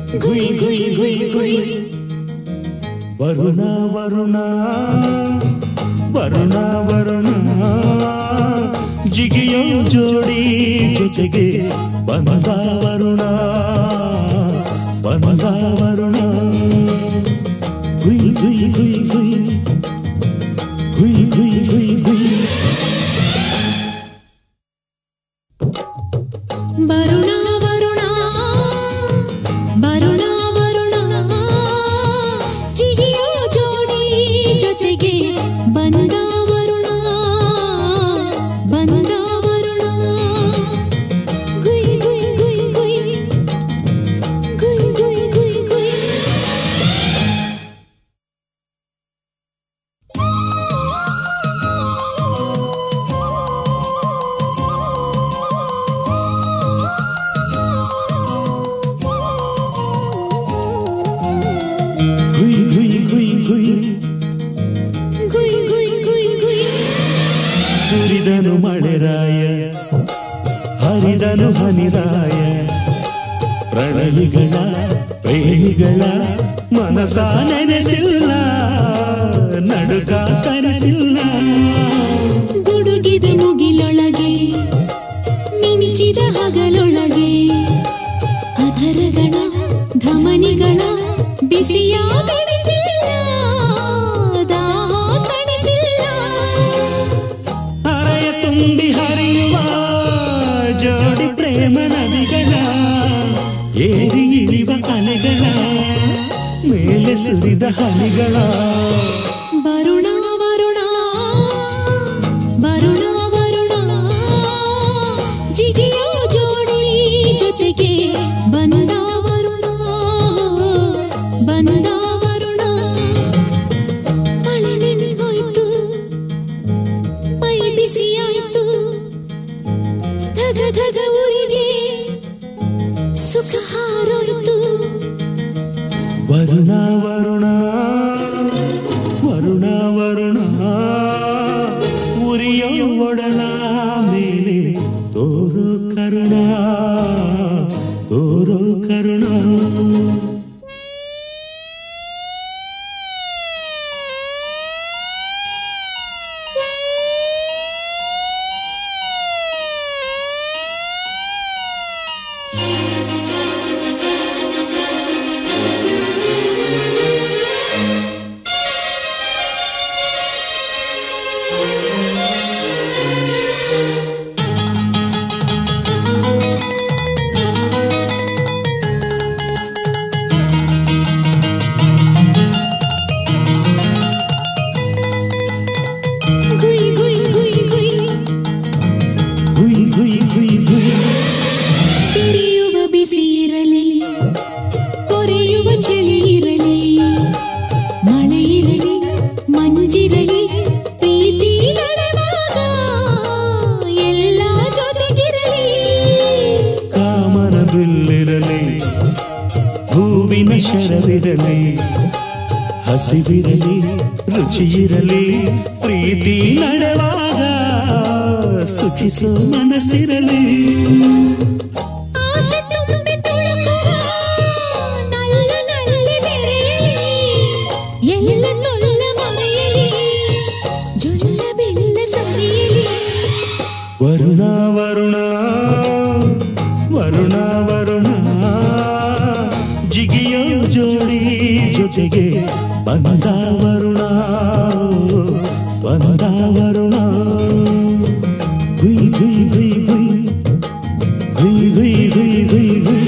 ಗುಯ್ ಗುಯ್ ಗುಯ್ ಗುಯ್. ವರುಣ ವರುಣ ವರುಣ ವರುಣ ಜಿಗಿಯೋ ಜೋಡಿ ಜೊತೆಗೆ ಬಂದ ವರುಣ ಬಂದ ವರುಣ. ಗುಯ್ ಗುಯ್ ಗುಯ್ ಗುಯ್ ಗುಯ್ ಗುಯ್ ಗುಯ್ ಗುಯ್. ವರುಣ ವರುಣ ವರುಣ ವರುಣ ಜಿಗಿಯೋ ಜೋಡಿ ಜೊತೆಗೆ ಬಂದ ವರುಣ ಬಂದ ವರುಣ. ಗುಯ್ ಗುಯ್ ಗುಯ್ ಗುಯ್ ಗುಯ್ ಗುಯ್ ಗುಯ್ ಗುಯ್. ಗುಯ್ ಗುಯ್ ಗುಯ್ ಗುಯ್ ಗುಯ್ ಗುಯ್ ಗುಯ್ ಗುಯ್. ಸುರಿದನು ಮಳೆರಾಯ ಹರಿದನು ಹನಿರಾಯ ಪ್ರಣಯಿಗಳ ಪ್ರೇಮಿಗಳ ಮನಸ ನೆನೆಸಿಲ್ಲ ನಡುಕ ಕರೆಸಿಲ್ಲ. ಗುಡುಗಿದ ಮುಗಿಲೊಳಗೆ ಮಿಂಚಿದ ಹಗಲೊಳಗೆ ಅಧರಗಳ ಧಮನಿಗಳ ಬಿಸಿಯ ಬೆಳೆಸಿಲ್ಲ ದಾಹ ತಣಿಸಿಲ್ಲ. ಹರೆಯ ತುಂಬಿ ಹರಿಯುವ ಜೋಡಿ ಪ್ರೇಮ ನದಿಗಳ ಏರಿ ಇಳಿವ ಅಲೆಗಳ ಮೇಲೆ ಸುರಿದ ಹನಿಗಳ. ವರುಣ ವರುಣ ವರುಣ ವರುಣ ಜಿಗಿಯೋ ಜೋಡಿ ಜೊತೆಗೆ ಬಂದ ವರುಣ ಬಂದ ವರುಣ. ಮಳೆ ನೆನೆ ಹೋಯ್ತು ಮೈ ಬಿಸಿಯಾಯ್ತು ಧಗ ಧಗ ಊರಿಗೆ ಸುಖ ಹಾರೋಯ್ತು. ವರುಣ ವರುಣ ವರುಣ ವರುಣ ಉರಿಯೋ ಒಡಲ ಮೇಲೆ ತೋರೋ ಕರುಣ ತೋರೋ ಕರುಣ. ಗುಯ್ ಗುಯ್ ಗುಯ್ ಗುಯ್ ಗುಯ್ ಗುಯ್ ಗುಯ್ ಗುಯ್. ಬಿರಿಯುವ ಬಿಸಿ ಇರಲಿ ಕೊರೆಯುವ ಚಳಿ ಇರಲಿ ಮಳೆ ಇರಲಿ ಮಂಜಿರಲಿ ಪ್ರೀತಿ ನಡೆವಾಗ ಎಲ್ಲ ಜೊತೆಗಿರಲಿ. ಕಾಮನ ಬಿಲ್ಲಿರಲಿ ಹೂವಿನ ಶರವಿರಲಿ ಹಸಿವಿರಲಿ ರುಚಿಯಿರಲಿ ಪ್ರೀತಿ ನಡೆವಾಗ ಸುಖಿಸೋ ಮನಸ್ಸಿರಲಿ. ಆಸೆ ತುಂಬಿ ತುಳುಕುವ ನಲ್ಲ ನಲ್ಲಿ ಬೆರೆಯಲಿ ಎಲ್ಲ ಸೊಲ್ಲ ಮರೆಯಲಿ ಜೊಲ್ಲ ಬೆಲ್ಲ ಸರಿಯಲಿ. ವರುಣ ವರುಣ ವರುಣ ವರುಣ ಜಿಗಿಯೋ ಜೋಡಿ ಜೊತೆಗೆ ಬಂದ ವರುಣ ಬಂದ ವರುಣ. ಗುಯ್ ಗುಯ್ ಗುಯ್ ಗುಯ್ ಗುಯ್ ಗುಯ್ ಗುಯ್ ಗುಯ್ ಗುಯ್.